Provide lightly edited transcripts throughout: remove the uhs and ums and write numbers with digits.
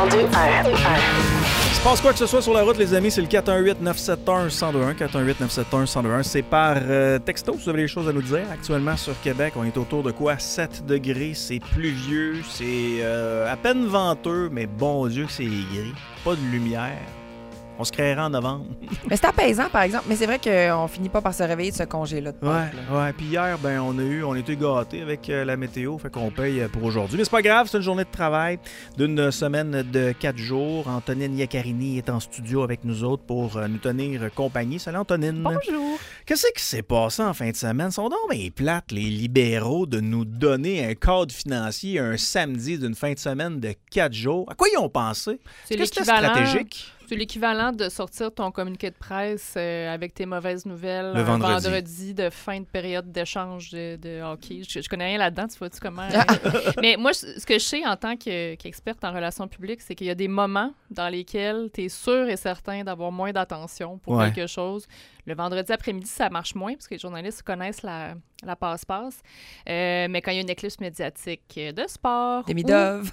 1021. Il se passe quoi que ce soit sur la route, les amis, c'est le 418-971-1021. 418-971-1021. C'est par texto, si vous avez des choses à nous dire. Actuellement, sur Québec, on est autour de quoi? 7 degrés, c'est pluvieux, c'est à peine venteux, mais bon Dieu que c'est gris. Pas de lumière. On se créera en novembre. Mais c'est apaisant, par exemple. Mais c'est vrai qu'on finit pas par se réveiller de ce congé-là de Pâques, là. Ouais. Puis hier, on était gâtés avec la météo, fait qu'on paye pour aujourd'hui. Mais c'est pas grave, c'est une journée de travail d'une semaine de 4 jours. Antonine Iaccarini est en studio avec nous autres pour nous tenir compagnie. Salut Antonine. Bonjour. Qu'est-ce qui s'est passé en fin de semaine? Ils sont donc bien plates, les libéraux, de nous donner un cadre financier un samedi d'une fin de semaine de 4 jours. À quoi ils ont pensé? C'est Est-ce que c'était l'équivalent. stratégique? C'est l'équivalent de sortir ton communiqué de presse avec tes mauvaises nouvelles Le vendredi de fin de période d'échange de hockey. Je connais rien là-dedans, tu vois-tu comment? Mais moi, ce que je sais en tant qu'experte en relations publiques, c'est qu'il y a des moments dans lesquels tu es sûr et certain d'avoir moins d'attention pour quelque chose. Le vendredi après-midi, ça marche moins parce que les journalistes connaissent la passe-passe. Mais quand il y a une éclipse médiatique de sport... Des Midov.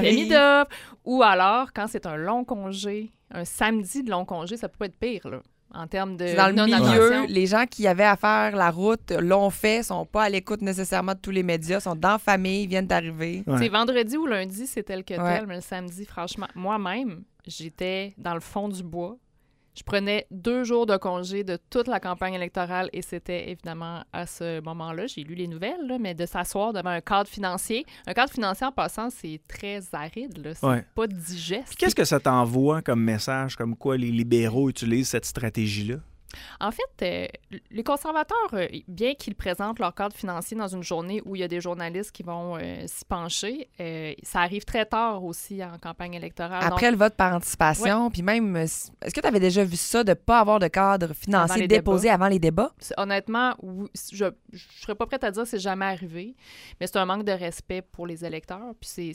Ou alors, quand c'est un long congé, un samedi de long congé, ça peut pas être pire, là, en termes de dans le non-attention. milieu, les gens qui avaient à faire la route l'ont fait, sont pas à l'écoute nécessairement de tous les médias, sont dans la famille, viennent d'arriver. C'est vendredi ou lundi, c'est tel que tel, mais le samedi, franchement, moi-même, j'étais dans le fond du bois. Je prenais 2 jours de congé de toute la campagne électorale et c'était évidemment à ce moment-là, j'ai lu les nouvelles, là, mais de s'asseoir devant un cadre financier. Un cadre financier, en passant, c'est très aride, là, c'est pas digeste. Puis qu'est-ce que ça t'envoie comme message, comme quoi les libéraux utilisent cette stratégie-là? En fait, les conservateurs, bien qu'ils présentent leur cadre financier dans une journée où il y a des journalistes qui vont s'y pencher, ça arrive très tard aussi en campagne électorale. Après le vote par anticipation, puis même, est-ce que tu avais déjà vu ça, de ne pas avoir de cadre financier déposé avant les débats? Honnêtement, je ne serais pas prête à dire que c'est jamais arrivé, mais c'est un manque de respect pour les électeurs, puis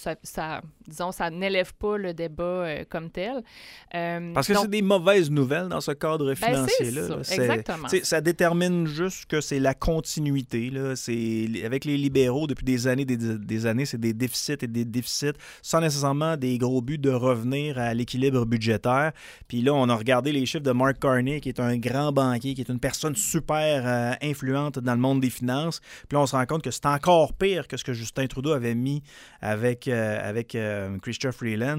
ça n'élève pas le débat comme tel. Parce que c'est des mauvaises nouvelles dans ce cadre financier. Exactement. Ça détermine juste que c'est la continuité. Là. Avec les libéraux, depuis des années, c'est des déficits et des déficits, sans nécessairement des gros buts de revenir à l'équilibre budgétaire. Puis là, on a regardé les chiffres de Mark Carney, qui est un grand banquier, qui est une personne super influente dans le monde des finances. Puis là, on se rend compte que c'est encore pire que ce que Justin Trudeau avait mis avec Chrystia Freeland.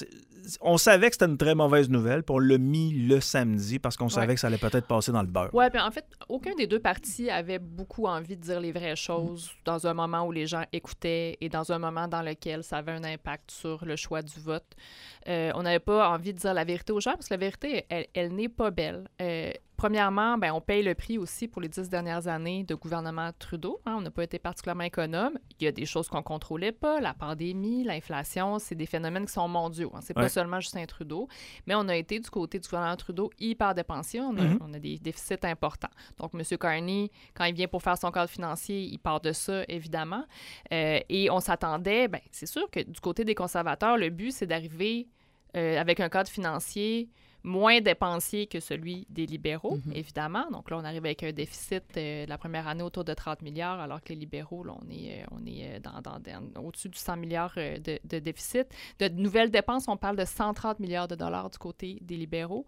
On savait que c'était une très mauvaise nouvelle, puis on l'a mis le samedi parce qu'on savait que ça allait peut-être passer dans le beurre. Oui, puis en fait, aucun des deux partis avait beaucoup envie de dire les vraies choses dans un moment où les gens écoutaient et dans un moment dans lequel ça avait un impact sur le choix du vote. On n'avait pas envie de dire la vérité aux gens parce que la vérité, elle n'est pas belle. Premièrement, on paye le prix aussi pour les 10 dernières années de gouvernement Trudeau. On n'a pas été particulièrement économe. Il y a des choses qu'on ne contrôlait pas. La pandémie, l'inflation, c'est des phénomènes qui sont mondiaux. C'est pas seulement Justin Trudeau. Mais on a été du côté du gouvernement Trudeau hyper dépensier. On a des déficits importants. Donc, M. Carney, quand il vient pour faire son cadre financier, il part de ça, évidemment. Et on s'attendait, c'est sûr que du côté des conservateurs, le but, c'est d'arriver avec un cadre financier moins dépensier que celui des libéraux, évidemment. Donc là, on arrive avec un déficit de la première année autour de 30 milliards, alors que les libéraux, là, on est au-dessus du 100 milliards de déficit. De nouvelles dépenses, on parle de 130 milliards de dollars du côté des libéraux.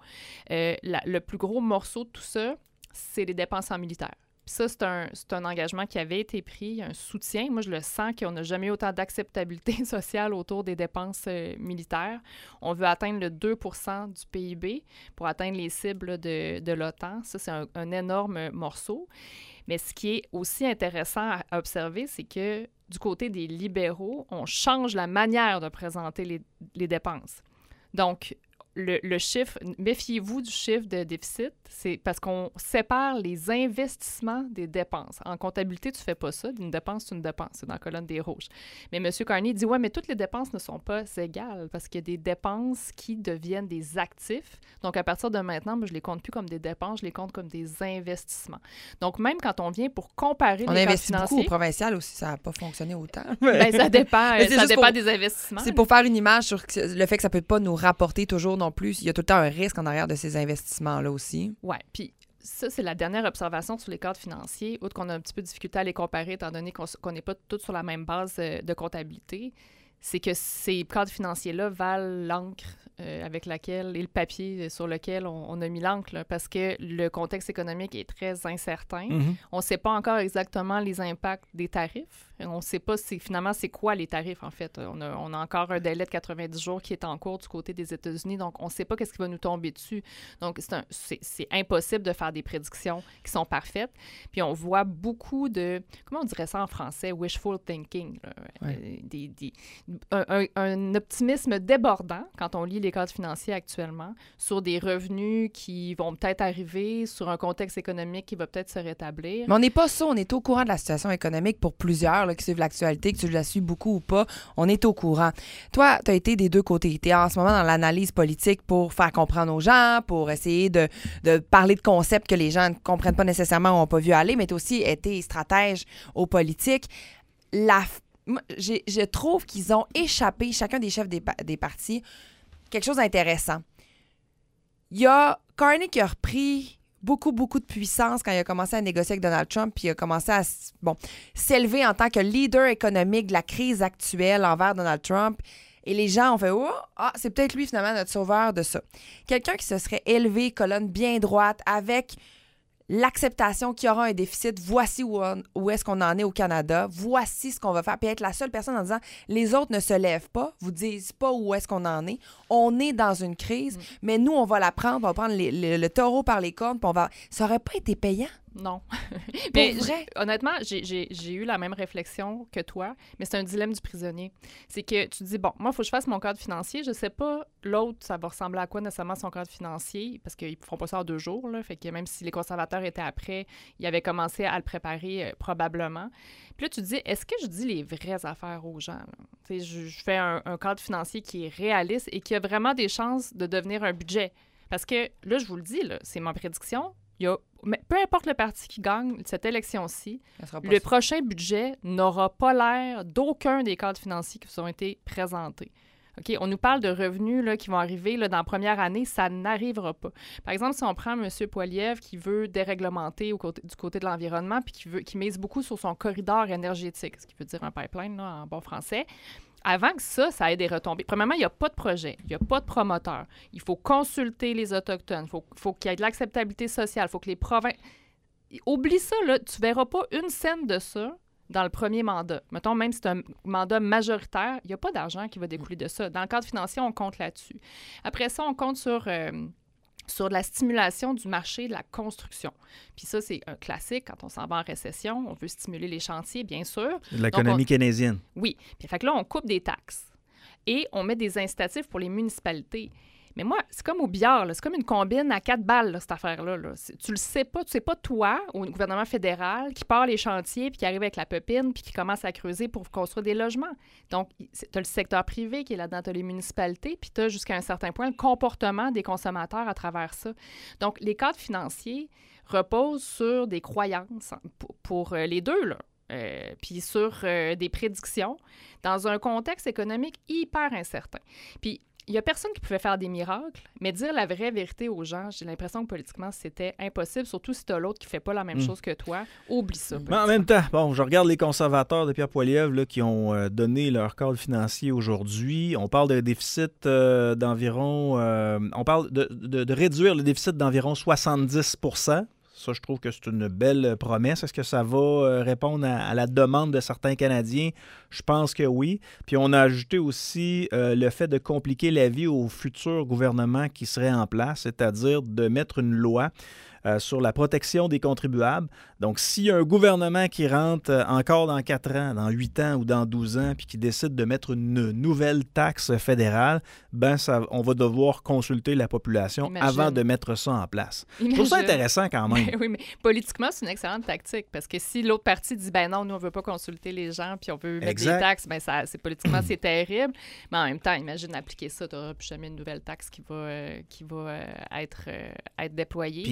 Le plus gros morceau de tout ça, c'est les dépenses en militaire. Puis ça, c'est un engagement qui avait été pris, un soutien. Moi, je le sens qu'on n'a jamais eu autant d'acceptabilité sociale autour des dépenses militaires. On veut atteindre le 2 % du PIB pour atteindre les cibles de l'OTAN. Ça, c'est un énorme morceau. Mais ce qui est aussi intéressant à observer, c'est que du côté des libéraux, on change la manière de présenter les dépenses. Donc, le chiffre, méfiez-vous du chiffre de déficit, c'est parce qu'on sépare les investissements des dépenses. En comptabilité, tu ne fais pas ça. Une dépense, c'est une dépense. C'est dans la colonne des rouges. Mais M. Carney dit, mais toutes les dépenses ne sont pas égales parce qu'il y a des dépenses qui deviennent des actifs. Donc, à partir de maintenant, je ne les compte plus comme des dépenses, je les compte comme des investissements. Donc, même quand on vient pour comparer les cadres financiers... On investit beaucoup au provincial aussi, ça n'a pas fonctionné autant. Ça dépend, des investissements. C'est pour faire une image sur le fait que ça ne peut pas nous rapporter toujours non plus. Il y a tout le temps un risque en arrière de ces investissements-là aussi. Oui, puis ça, c'est la dernière observation sur les cadres financiers, outre qu'on a un petit peu de difficulté à les comparer, étant donné qu'on n'est pas tous sur la même base de comptabilité. c'est que ces cadres financiers-là valent l'encre avec laquelle et le papier sur lequel on a mis l'encre, là, parce que le contexte économique est très incertain. On ne sait pas encore exactement les impacts des tarifs. On ne sait pas finalement c'est quoi les tarifs, en fait. On a encore un délai de 90 jours qui est en cours du côté des États-Unis, donc on ne sait pas qu'est-ce qui va nous tomber dessus. Donc, c'est impossible de faire des prédictions qui sont parfaites. Puis on voit beaucoup de, comment on dirait ça en français, wishful thinking, un optimisme débordant quand on lit les cadres financiers actuellement sur des revenus qui vont peut-être arriver, sur un contexte économique qui va peut-être se rétablir. Mais on n'est pas ça, on est au courant de la situation économique pour plusieurs là, qui suivent l'actualité, que tu la suis beaucoup ou pas, on est au courant. Toi, tu as été des deux côtés. Tu es en ce moment dans l'analyse politique pour faire comprendre aux gens, pour essayer de parler de concepts que les gens ne comprennent pas nécessairement ou n'ont pas vu aller, mais tu as aussi été stratège aux politiques. Je trouve qu'ils ont échappé, chacun des chefs des partis, quelque chose d'intéressant. Il y a Carney qui a repris beaucoup de puissance quand il a commencé à négocier avec Donald Trump, puis il a commencé à s'élever en tant que leader économique de la crise actuelle envers Donald Trump. Et les gens ont fait « Oh, c'est peut-être lui finalement notre sauveur de ça ». Quelqu'un qui se serait élevé, colonne bien droite, avec l'acceptation qu'il y aura un déficit, voici où est-ce qu'on en est au Canada, voici ce qu'on va faire, puis être la seule personne en disant les autres ne se lèvent pas, vous disent pas où est-ce qu'on en est, on est dans une crise, mais nous on va la prendre, on va prendre le taureau par les cornes, puis ça aurait pas été payant. Non. Mais honnêtement, j'ai eu la même réflexion que toi, mais c'est un dilemme du prisonnier. C'est que tu te dis, bon, moi, il faut que je fasse mon cadre financier. Je sais pas, l'autre, ça va ressembler à quoi nécessairement son cadre financier, parce qu'ils ne font pas ça en 2 jours, là. Fait que même si les conservateurs étaient après, ils avaient commencé à le préparer probablement. Puis là, tu te dis, est-ce que je dis les vraies affaires aux gens? Je fais un cadre financier qui est réaliste et qui a vraiment des chances de devenir un budget. Parce que là, je vous le dis, là, c'est ma prédiction. Mais peu importe le parti qui gagne cette élection-ci, le prochain budget n'aura pas l'air d'aucun des cadres financiers qui vous ont été présentés. OK? On nous parle de revenus là, qui vont arriver là, dans la première année, ça n'arrivera pas. Par exemple, si on prend M. Poilievre qui veut déréglementer du côté de l'environnement puis qui mise beaucoup sur son corridor énergétique, ce qui veut dire un pipeline là, en bon français, avant que ça ait des retombées. Premièrement, il n'y a pas de projet, il n'y a pas de promoteur. Il faut consulter les Autochtones, il faut qu'il y ait de l'acceptabilité sociale, il faut que les provinces... Oublie ça, là, tu ne verras pas une scène de ça dans le premier mandat. Mettons, même si c'est un mandat majoritaire, il n'y a pas d'argent qui va découler de ça. Dans le cadre financier, on compte là-dessus. Après ça, on compte sur de la stimulation du marché de la construction. Puis ça, c'est un classique quand on s'en va en récession. On veut stimuler les chantiers, bien sûr. L'économie keynésienne. Oui. Puis fait que là, on coupe des taxes et on met des incitatifs pour les municipalités. Mais moi, c'est comme au billard, là. C'est comme une combine à 4 balles, là, cette affaire-là. Là. Tu le sais pas. Tu sais pas, toi, au gouvernement fédéral, qui part les chantiers, puis qui arrive avec la pépine, puis qui commence à creuser pour construire des logements. Donc, tu as le secteur privé qui est là-dedans, tu as les municipalités, puis tu as jusqu'à un certain point le comportement des consommateurs à travers ça. Donc, les cadres financiers reposent sur des croyances pour les deux, là. Puis sur des prédictions dans un contexte économique hyper incertain. Puis, il n'y a personne qui pouvait faire des miracles, mais dire la vraie vérité aux gens, j'ai l'impression que politiquement, c'était impossible, surtout si tu as l'autre qui ne fait pas la même chose que toi. Oublie ça. Mais en même temps, bon, je regarde les conservateurs de Pierre Poilievre là, qui ont donné leur cadre financier aujourd'hui. On parle d'un déficit d'environ... on parle de réduire le déficit d'environ 70 %. Ça, je trouve que c'est une belle promesse. Est-ce que ça va répondre à la demande de certains Canadiens? Je pense que oui. Puis on a ajouté aussi le fait de compliquer la vie au futur gouvernement qui serait en place, c'est-à-dire de mettre une loi sur la protection des contribuables. Donc, s'il y a un gouvernement qui rentre encore dans 4 ans, dans 8 ans ou dans 12 ans, puis qui décide de mettre une nouvelle taxe fédérale, on va devoir consulter la population avant de mettre ça en place. Je trouve ça intéressant quand même. Oui, mais politiquement, c'est une excellente tactique, parce que si l'autre partie dit, ben non, nous, on ne veut pas consulter les gens, puis on veut mettre des taxes, ben politiquement, c'est terrible. Mais en même temps, imagine appliquer ça, tu n'auras plus jamais une nouvelle taxe qui va être déployée. Puis je trouve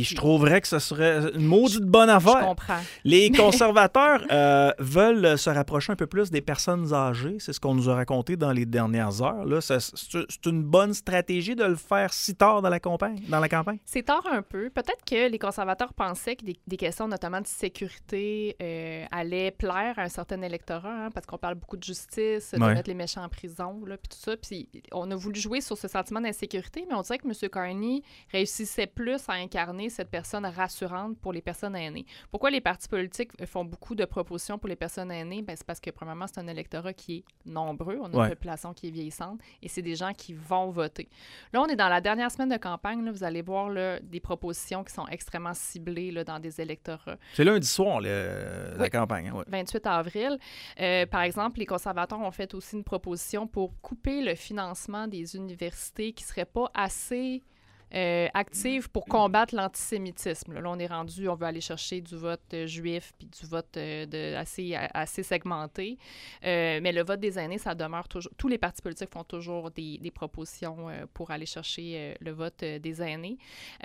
trouverais que ce serait une maudite bonne affaire. Je comprends. Les conservateurs veulent se rapprocher un peu plus des personnes âgées. C'est ce qu'on nous a raconté dans les dernières heures. Là, c'est une bonne stratégie de le faire si tard dans la campagne? C'est tard un peu. Peut-être que les conservateurs pensaient que des questions, notamment de sécurité, allaient plaire à un certain électorat, parce qu'on parle beaucoup de justice, de mettre les méchants en prison, puis tout ça. Puis on a voulu jouer sur ce sentiment d'insécurité, mais on dirait que M. Carney réussissait plus à incarner cette personne rassurante pour les personnes aînées. Pourquoi les partis politiques font beaucoup de propositions pour les personnes aînées? Ben, c'est parce que, premièrement, c'est un électorat qui est nombreux. On a une population qui est vieillissante et c'est des gens qui vont voter. Là, on est dans la dernière semaine de campagne. Là, vous allez voir là, des propositions qui sont extrêmement ciblées là, dans des électorats. C'est lundi soir, la campagne. Ouais. 28 avril. Par exemple, les conservateurs ont fait aussi une proposition pour couper le financement des universités qui ne seraient pas assez actives pour combattre l'antisémitisme. Là, on est rendu, on veut aller chercher du vote juif puis du vote assez segmenté. Mais le vote des aînés, ça demeure toujours... Tous les partis politiques font toujours des propositions pour aller chercher le vote des aînés.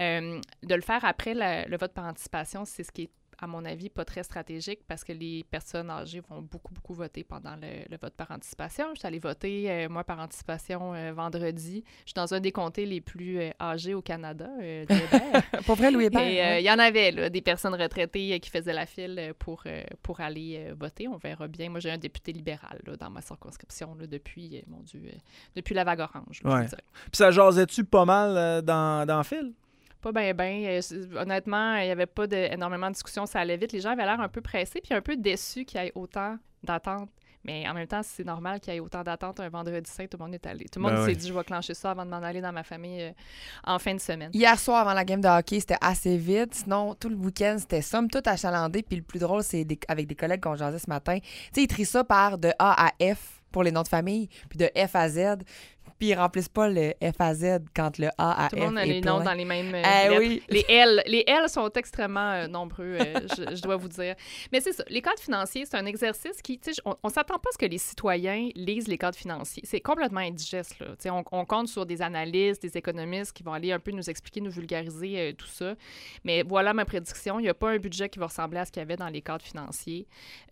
De le faire après le vote par anticipation, c'est ce qui est, à mon avis, pas très stratégique parce que les personnes âgées vont beaucoup voter pendant le vote par anticipation. Je suis allée voter, moi, par anticipation vendredi. Je suis dans un des comtés les plus âgés au Canada, Pour vrai, Louis Hébert. Et il y en avait, là, des personnes retraitées qui faisaient la file pour aller voter. On verra bien. Moi, j'ai un député libéral là, dans ma circonscription là, depuis, mon Dieu, depuis la vague orange. Là, Puis ça jasait-tu pas mal dans la file? Pas bien. Honnêtement, il n'y avait pas énormément de discussions, ça allait vite. Les gens avaient l'air un peu pressés puis un peu déçus qu'il y ait autant d'attentes. Mais en même temps, c'est normal qu'il y ait autant d'attentes un vendredi saint. Tout le monde est allé. Tout le monde s'est dit, je vais clencher ça avant de m'en aller dans ma famille en fin de semaine. Hier soir, avant la game de hockey, c'était assez vite. Sinon, tout le week-end, c'était somme toute achalandé. Puis le plus drôle, c'est avec des collègues qu'on jasait ce matin. Tu sais, ils trient ça par de A à F pour les noms de famille, puis de F à Z. Puis ils remplissent pas le F à Z quand le A à F est plein. Tout le monde a les noms dans les mêmes lettres. Oui. Les L sont extrêmement nombreux, je dois vous dire. Mais c'est ça, les cadres financiers, c'est un exercice qui, tu sais, on s'attend pas à ce que les citoyens lisent les cadres financiers. C'est complètement indigeste, là. Tu sais, on compte sur des analystes, des économistes qui vont aller un peu nous expliquer, nous vulgariser tout ça. Mais voilà ma prédiction, il n'y a pas un budget qui va ressembler à ce qu'il y avait dans les cadres financiers.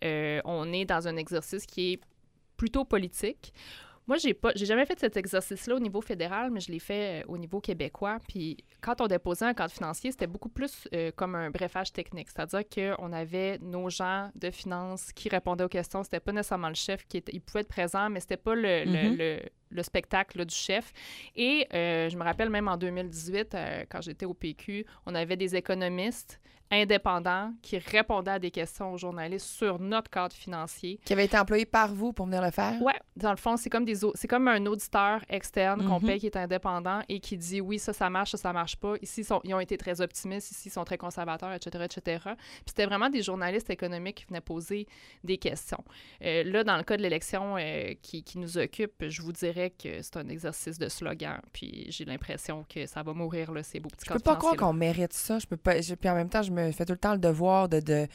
On est dans un exercice qui est plutôt politique. Moi, j'ai jamais fait cet exercice-là au niveau fédéral, mais je l'ai fait au niveau québécois. Puis quand on déposait un cadre financier, c'était beaucoup plus comme un brefage technique. C'est-à-dire qu'on avait nos gens de finances qui répondaient aux questions. C'était pas nécessairement le chef il pouvait être présent, mais c'était pas le spectacle là, du chef. Et je me rappelle même en 2018, quand j'étais au PQ, on avait des économistes indépendants qui répondaient à des questions aux journalistes sur notre cadre financier. Qui avait été employé par vous pour venir le faire? Oui, dans le fond, c'est comme un auditeur externe qu'on paye qui est indépendant et qui dit oui, ça marche, ça marche pas. Ici, ils ont été très optimistes, ici, ils sont très conservateurs, etc., etc. Puis c'était vraiment des journalistes économiques qui venaient poser des questions. Là, dans le cas de l'élection qui nous occupe, je vous dirais que c'est un exercice de slogan, puis j'ai l'impression que ça va mourir, là, ces beaux petits cadres financiers. Je peux pas croire qu'on mérite ça. Puis en même temps, je me fais tout le temps le devoir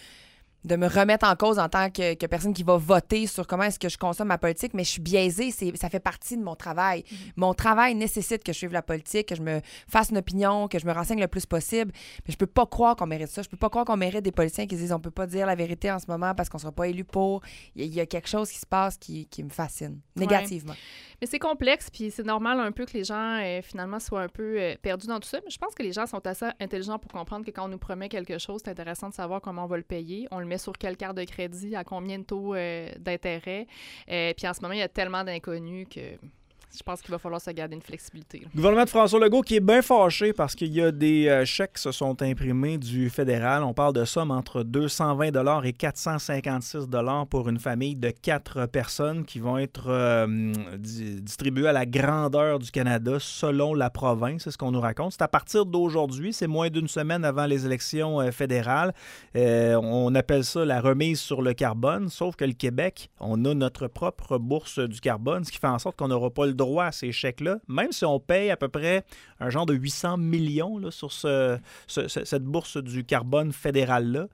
de me remettre en cause en tant que personne qui va voter sur comment est-ce que je consomme ma politique, mais je suis biaisée, ça fait partie de mon travail. Mm-hmm. Mon travail nécessite que je suive la politique, que je me fasse une opinion, que je me renseigne le plus possible, mais je peux pas croire qu'on mérite ça. Je peux pas croire qu'on mérite des politiciens qui disent on peut pas dire la vérité en ce moment parce qu'on sera pas élu pour. Il y a quelque chose qui se passe qui me fascine, négativement. Ouais. Mais c'est complexe, puis c'est normal un peu que les gens, finalement, soient un peu perdus dans tout ça. Mais je pense que les gens sont assez intelligents pour comprendre que quand on nous promet quelque chose, c'est intéressant de savoir comment on va le payer. On le met sur quelle carte de crédit, à combien de taux d'intérêt. Puis en ce moment, il y a tellement d'inconnus que je pense qu'il va falloir se garder une flexibilité. Le gouvernement de François Legault qui est bien fâché parce qu'il y a des chèques qui se sont imprimés du fédéral. On parle de sommes entre 220 $ et 456 $ pour une famille de 4 personnes qui vont être distribuées à la grandeur du Canada selon la province. C'est ce qu'on nous raconte. C'est à partir d'aujourd'hui. C'est moins d'une semaine avant les élections fédérales. On appelle ça la remise sur le carbone. Sauf que le Québec, on a notre propre bourse du carbone, ce qui fait en sorte qu'on n'aura pas le droit à ces chèques-là, même si on paye à peu près un genre de 800 millions là, sur cette bourse du carbone fédérale-là.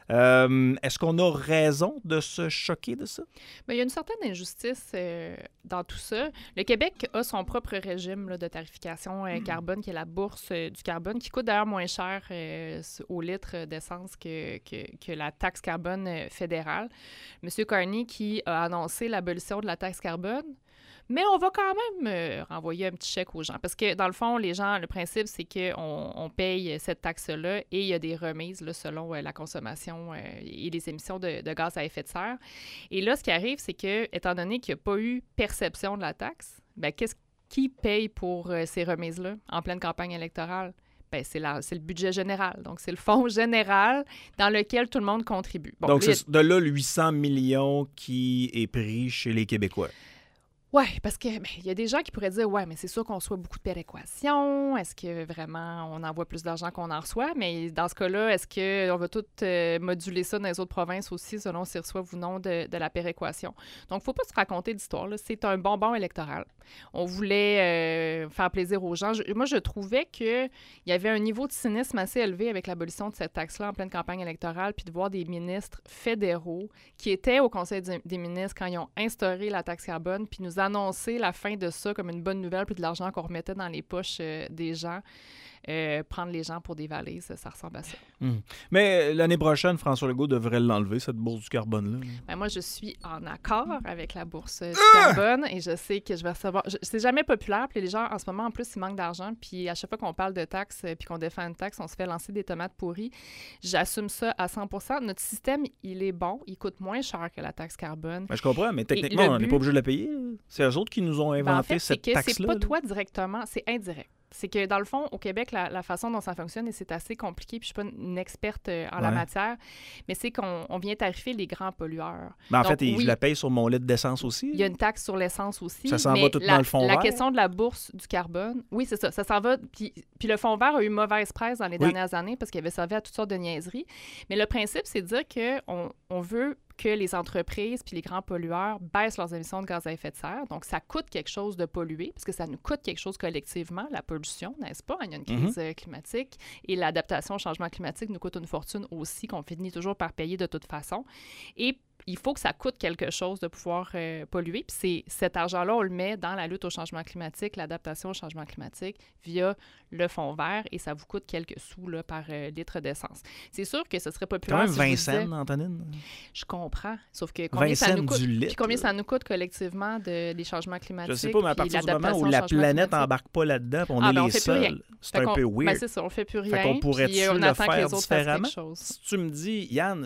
Est-ce qu'on a raison de se choquer de ça? Bien, il y a une certaine injustice dans tout ça. Le Québec a son propre régime là, de tarification carbone, qui est la bourse du carbone, qui coûte d'ailleurs moins cher au litre d'essence que la taxe carbone fédérale. M. Carney qui a annoncé l'abolition de la taxe carbone. Mais on va quand même renvoyer un petit chèque aux gens. Parce que, dans le fond, les gens, le principe, c'est qu'on paye cette taxe-là et il y a des remises là, selon la consommation et les émissions de gaz à effet de serre. Et là, ce qui arrive, c'est que, étant donné qu'il n'y a pas eu perception de la taxe, bien, qui paye pour ces remises-là en pleine campagne électorale? Bien, c'est le budget général. Donc, c'est le fonds général dans lequel tout le monde contribue. Bon, donc, c'est de là le 800 millions qui est pris chez les Québécois. Oui, parce que il y a des gens qui pourraient dire ouais, mais c'est sûr qu'on reçoit beaucoup de péréquations. Est-ce que vraiment on envoie plus d'argent qu'on en reçoit? Mais dans ce cas-là, est-ce qu'on va tout moduler ça dans les autres provinces aussi selon s'ils reçoivent ou non de la péréquation? Donc, il ne faut pas se raconter d'histoire. Là. C'est un bonbon électoral. On voulait faire plaisir aux gens. Moi, je trouvais qu'il y avait un niveau de cynisme assez élevé avec l'abolition de cette taxe-là en pleine campagne électorale, puis de voir des ministres fédéraux qui étaient au Conseil des ministres quand ils ont instauré la taxe carbone, puis nous annoncer la fin de ça comme une bonne nouvelle, puis de l'argent qu'on remettait dans les poches des gens. Prendre les gens pour des valises, ça ressemble à ça. Mais l'année prochaine, François Legault devrait l'enlever, cette bourse du carbone-là. Ben moi, je suis en accord avec la bourse du carbone et je sais que je vais recevoir... C'est jamais populaire, puis les gens, en ce moment, en plus, ils manquent d'argent, puis à chaque fois qu'on parle de taxes puis qu'on défend une taxe, on se fait lancer des tomates pourries. J'assume ça à 100%. Notre système, il est bon, il coûte moins cher que la taxe carbone. Ben, je comprends, mais techniquement, on n'est pas obligé de la payer. C'est eux autres qui nous ont inventé cette taxe-là. C'est pas toi directement, c'est indirect. C'est que, dans le fond, au Québec, la façon dont ça fonctionne, et c'est assez compliqué, puis je ne suis pas une experte en la matière, mais c'est qu'on vient tarifier les grands pollueurs. Ben, en fait, je la paye sur mon litre d'essence aussi. Il y a une taxe sur l'essence aussi. Ça s'en va tout dans le fond vert. La question de la bourse du carbone, oui, c'est ça. Ça s'en va. Puis le fond vert a eu mauvaise presse dans les dernières années parce qu'il avait servi à toutes sortes de niaiseries. Mais le principe, c'est de dire qu'on veut que les entreprises puis les grands pollueurs baissent leurs émissions de gaz à effet de serre. Donc, ça coûte quelque chose de polluer, parce que ça nous coûte quelque chose collectivement, la pollution, n'est-ce pas? Il y a une crise climatique et l'adaptation au changement climatique nous coûte une fortune aussi, qu'on finit toujours par payer de toute façon. Et il faut que ça coûte quelque chose de pouvoir polluer. Puis cet argent-là, on le met dans la lutte au changement climatique, l'adaptation au changement climatique via le fonds vert et ça vous coûte quelques sous là, par litre d'essence. C'est sûr que ce serait populaire. Quand même 20 cents, Antonine. Je comprends. Sauf que combien ça nous coûte, puis combien ça nous coûte collectivement des changements climatiques. Je sais pas, mais à partir du moment où la planète n'embarque pas là-dedans, puis on est les seuls, c'est un peu weird. Ben c'est ça, on fait plus rien. Fait qu'on pourrait-tu le faire différemment? Si tu me dis, Yann,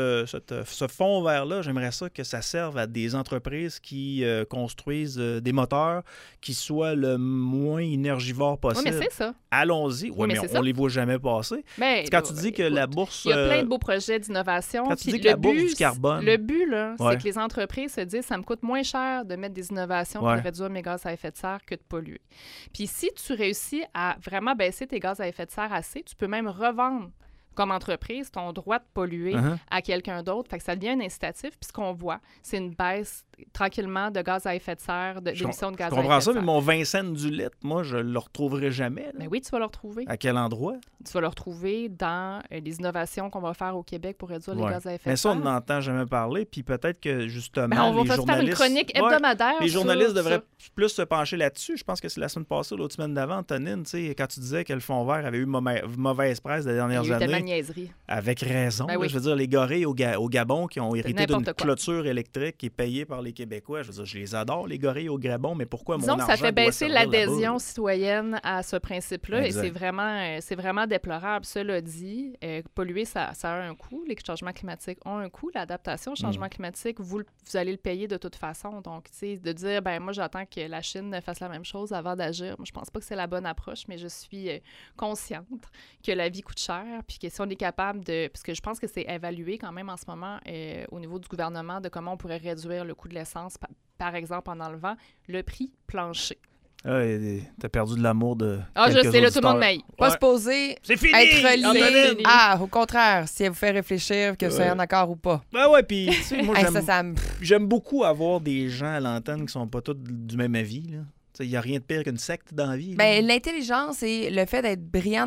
ce fonds vert-là, j'aimerais ça que ça serve à des entreprises qui construisent des moteurs qui soient le moins énergivores possible. Oui, mais c'est ça. Allons-y. Oui, mais on les voit jamais passer. Mais, quand tu dis que la bourse... Il y a plein de beaux projets d'innovation. Quand tu dis que la bourse du carbone... Le but, là, c'est que les entreprises se disent, ça me coûte moins cher de mettre des innovations pour réduire mes gaz à effet de serre que de polluer. Puis si tu réussis à vraiment baisser tes gaz à effet de serre assez, tu peux même revendre comme entreprise, ton droit de polluer à quelqu'un d'autre. Fait que ça devient un incitatif. Puis ce qu'on voit, c'est une baisse tranquillement de gaz à effet de serre, d'émissions de gaz à effet de serre. Je comprends ça, mais mon 20 cents du litre, moi, je le retrouverai jamais. Mais oui, tu vas le retrouver. À quel endroit? Tu vas le retrouver dans les innovations qu'on va faire au Québec pour réduire les gaz à effet de serre. Mais ça, on n'entend jamais parler. Puis peut-être que, justement, on va faire une chronique hebdomadaire. Les journalistes devraient plus se pencher là-dessus. Je pense que c'est la semaine passée, l'autre semaine d'avant, Antonine, quand tu disais que le fonds vert avait eu mauvaise presse les dernières années. Tellement de niaiseries. Avec raison. Ben oui. Je veux dire, les gorilles au Gabon qui ont hérité d'une clôture électrique qui est payée par les Québécois. Je veux dire, je les adore, les gorilles au Gabon, mais pourquoi mon argent ça fait baisser l'adhésion là-bas? Citoyenne à ce principe-là Exact. Et c'est vraiment déplorable. Cela dit, polluer, ça a un coût. Les changements climatiques ont un coût. L'adaptation au changement climatique, vous allez le payer de toute façon. Donc, tu sais, de dire, moi, j'attends que la Chine fasse la même chose avant d'agir. Moi, je pense pas que c'est la bonne approche, mais je suis consciente que la vie coûte cher, puis que si on est capable parce que je pense que c'est évalué quand même en ce moment au niveau du gouvernement de comment on pourrait réduire le coût de l'essence, par exemple en enlevant le prix plancher. T'as perdu de l'amour de je sais, là, tout le monde m'aille. Pas supposé être relié. Au contraire, si elle vous fait réfléchir que c'est un accord ou pas. Puis tu sais, moi, j'aime beaucoup avoir des gens à l'antenne qui sont pas tous du même avis, là. Il n'y a rien de pire qu'une secte dans la vie. Ben, l'intelligence et le fait d'être brillant